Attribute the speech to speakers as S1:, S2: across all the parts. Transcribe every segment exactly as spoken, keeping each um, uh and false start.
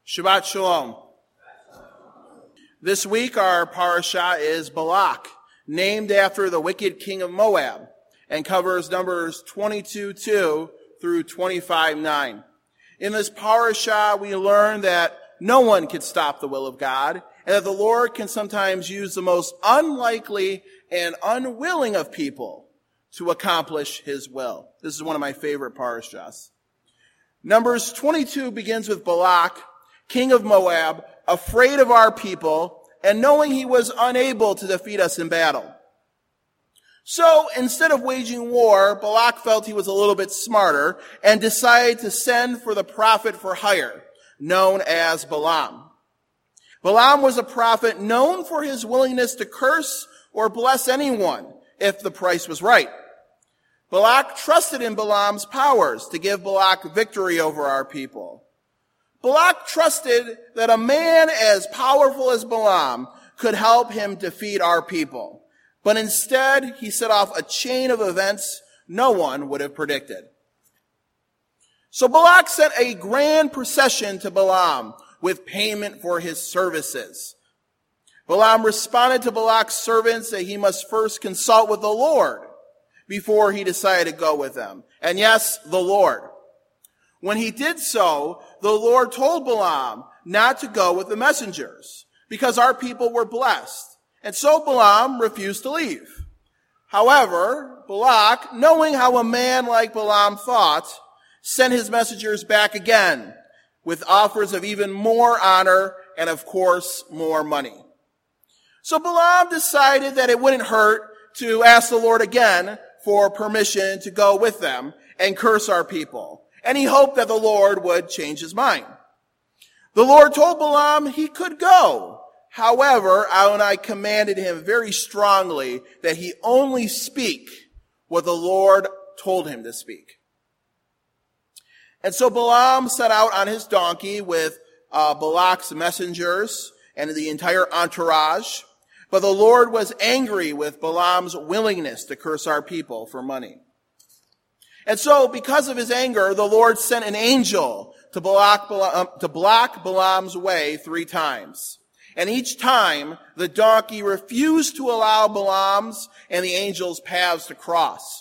S1: Shabbat Shalom. This week our parasha is Balak, named after the wicked king of Moab, and covers numbers twenty-two two through twenty-five nine. In this parasha we learn that no one can stop the will of God, and that the Lord can sometimes use the most unlikely and unwilling of people to accomplish his will. This is one of my favorite parashas. Numbers twenty-two begins with Balak, king of Moab, afraid of our people, and knowing he was unable to defeat us in battle. So, instead of waging war, Balak felt he was a little bit smarter and decided to send for the prophet for hire, known as Balaam. Balaam was a prophet known for his willingness to curse or bless anyone if the price was right. Balak trusted in Balaam's powers to give Balak victory over our people. Balak trusted that a man as powerful as Balaam could help him defeat our people. But instead, he set off a chain of events no one would have predicted. So Balak sent a grand procession to Balaam with payment for his services. Balaam responded to Balak's servants that he must first consult with the Lord before he decided to go with them. And yes, the Lord. When he did so, the Lord told Balaam not to go with the messengers because our people were blessed. And so Balaam refused to leave. However, Balak, knowing how a man like Balaam thought, sent his messengers back again with offers of even more honor and, of course, more money. So Balaam decided that it wouldn't hurt to ask the Lord again for permission to go with them and curse our people. And he hoped that the Lord would change his mind. The Lord told Balaam he could go. However, Adonai commanded him very strongly that he only speak what the Lord told him to speak. And so Balaam set out on his donkey with uh, Balak's messengers and the entire entourage. But the Lord was angry with Balaam's willingness to curse our people for money. And so, because of his anger, the Lord sent an angel to block, to block Balaam's way three times. And each time, the donkey refused to allow Balaam's and the angel's paths to cross.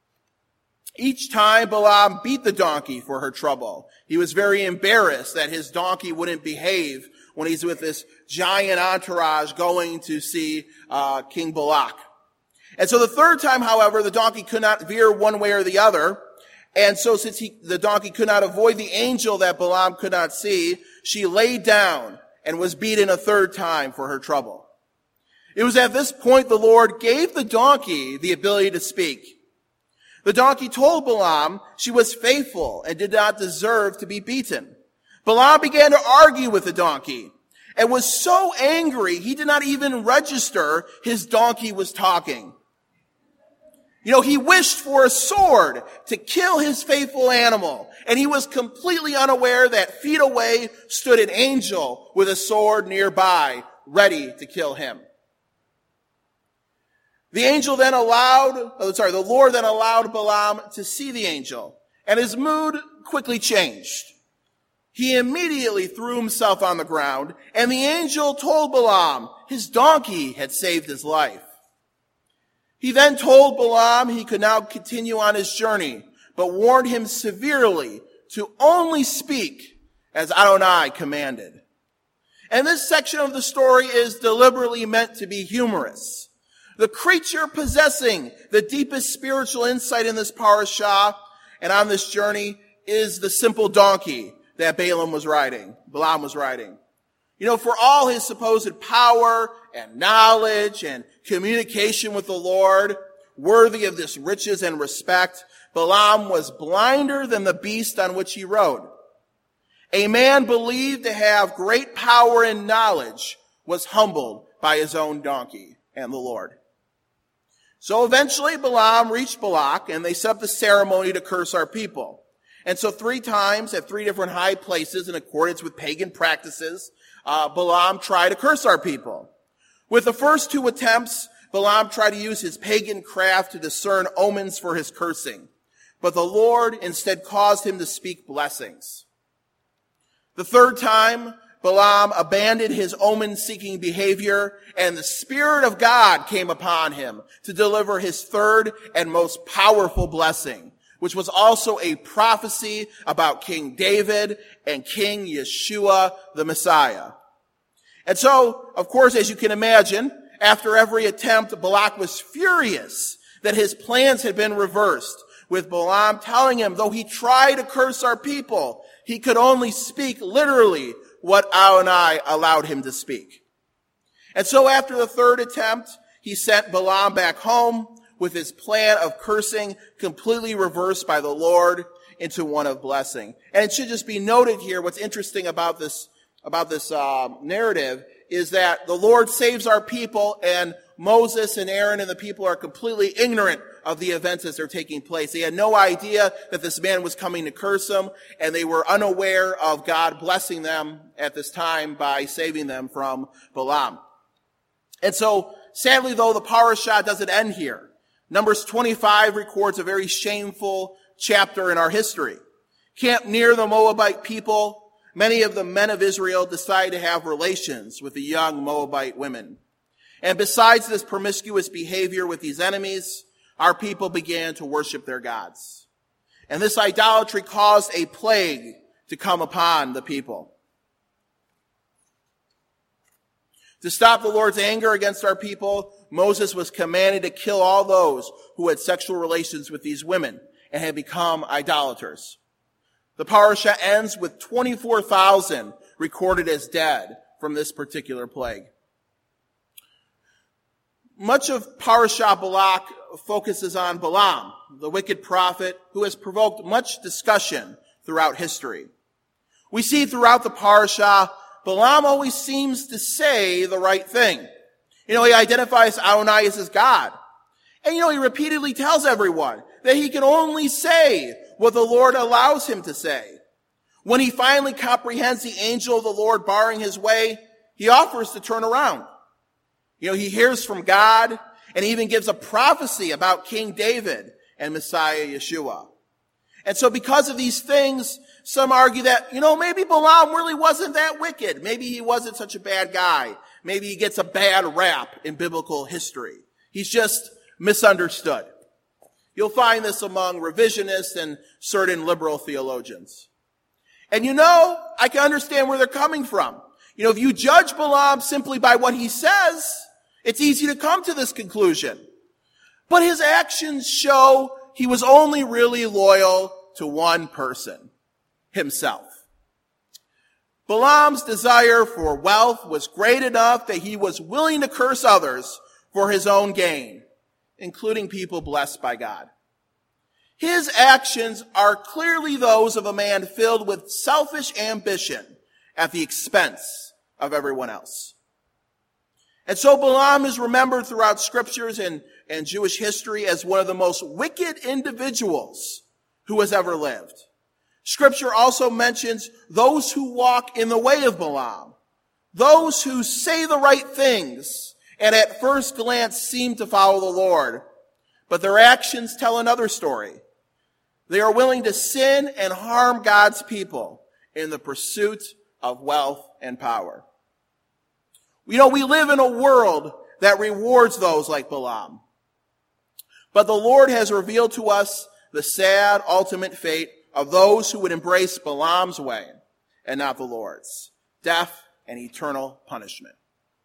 S1: Each time, Balaam beat the donkey for her trouble. He was very embarrassed that his donkey wouldn't behave when he's with this giant entourage going to see uh, King Balak. And so the third time, however, the donkey could not veer one way or the other. And so since he, the donkey could not avoid the angel that Balaam could not see, she laid down and was beaten a third time for her trouble. It was at this point the Lord gave the donkey the ability to speak. The donkey told Balaam she was faithful and did not deserve to be beaten. Balaam began to argue with the donkey and was so angry he did not even register his donkey was talking. You know, he wished for a sword to kill his faithful animal, and he was completely unaware that feet away stood an angel with a sword nearby, ready to kill him. The angel then allowed, oh, sorry, the Lord then allowed Balaam to see the angel, and his mood quickly changed. He immediately threw himself on the ground, and the angel told Balaam his donkey had saved his life. He then told Balaam he could now continue on his journey, but warned him severely to only speak as Adonai commanded. And this section of the story is deliberately meant to be humorous. The creature possessing the deepest spiritual insight in this parasha and on this journey is the simple donkey that Balaam was riding, Balaam was riding. You know, for all his supposed power and knowledge and communication with the Lord, worthy of this riches and respect, Balaam was blinder than the beast on which he rode. A man believed to have great power and knowledge was humbled by his own donkey and the Lord. So eventually Balaam reached Balak, and they set up the ceremony to curse our people. And so three times at three different high places in accordance with pagan practices, uh, Balaam tried to curse our people. With the first two attempts, Balaam tried to use his pagan craft to discern omens for his cursing. But the Lord instead caused him to speak blessings. The third time, Balaam abandoned his omen-seeking behavior, and the Spirit of God came upon him to deliver his third and most powerful blessing, which was also a prophecy about King David and King Yeshua, the Messiah. And so, of course, as you can imagine, after every attempt, Balak was furious that his plans had been reversed, with Balaam telling him, though he tried to curse our people, he could only speak literally what Adonai allowed him to speak. And so after the third attempt, he sent Balaam back home with his plan of cursing completely reversed by the Lord into one of blessing. And it should just be noted here, what's interesting about this, about this uh, narrative is that the Lord saves our people, and Moses and Aaron and the people are completely ignorant of the events as they're taking place. They had no idea that this man was coming to curse them, and they were unaware of God blessing them at this time by saving them from Balaam. And so, sadly though, the parashah doesn't end here. Numbers twenty-five records a very shameful chapter in our history. Camped near the Moabite people, many of the men of Israel decide to have relations with the young Moabite women. And besides this promiscuous behavior with these enemies, our people began to worship their gods. And this idolatry caused a plague to come upon the people. To stop the Lord's anger against our people, Moses was commanded to kill all those who had sexual relations with these women and had become idolaters. The parashah ends with twenty-four thousand recorded as dead from this particular plague. Much of Parashah Balak focuses on Balaam, the wicked prophet who has provoked much discussion throughout history. We see throughout the parashah, Balaam always seems to say the right thing. You know, he identifies Adonai as his God. And you know, he repeatedly tells everyone that he can only say what the Lord allows him to say. When he finally comprehends the angel of the Lord barring his way, he offers to turn around. You know, he hears from God and even gives a prophecy about King David and Messiah Yeshua. And so because of these things, some argue that, you know, maybe Balaam really wasn't that wicked. Maybe he wasn't such a bad guy. Maybe he gets a bad rap in biblical history. He's just misunderstood. You'll find this among revisionists and certain liberal theologians. And you know, I can understand where they're coming from. You know, if you judge Balaam simply by what he says, it's easy to come to this conclusion. But his actions show he was only really loyal to one person, himself. Balaam's desire for wealth was great enough that he was willing to curse others for his own gain, including people blessed by God. His actions are clearly those of a man filled with selfish ambition at the expense of everyone else. And so Balaam is remembered throughout scriptures and, and Jewish history as one of the most wicked individuals who has ever lived. Scripture also mentions those who walk in the way of Balaam, those who say the right things and at first glance seem to follow the Lord, but their actions tell another story. They are willing to sin and harm God's people in the pursuit of wealth and power. You know, we live in a world that rewards those like Balaam. But the Lord has revealed to us the sad ultimate fate of those who would embrace Balaam's way and not the Lord's, death and eternal punishment.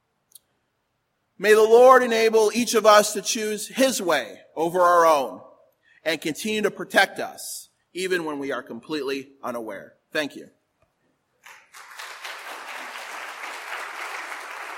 S1: May the Lord enable each of us to choose his way over our own and continue to protect us even when we are completely unaware. Thank you.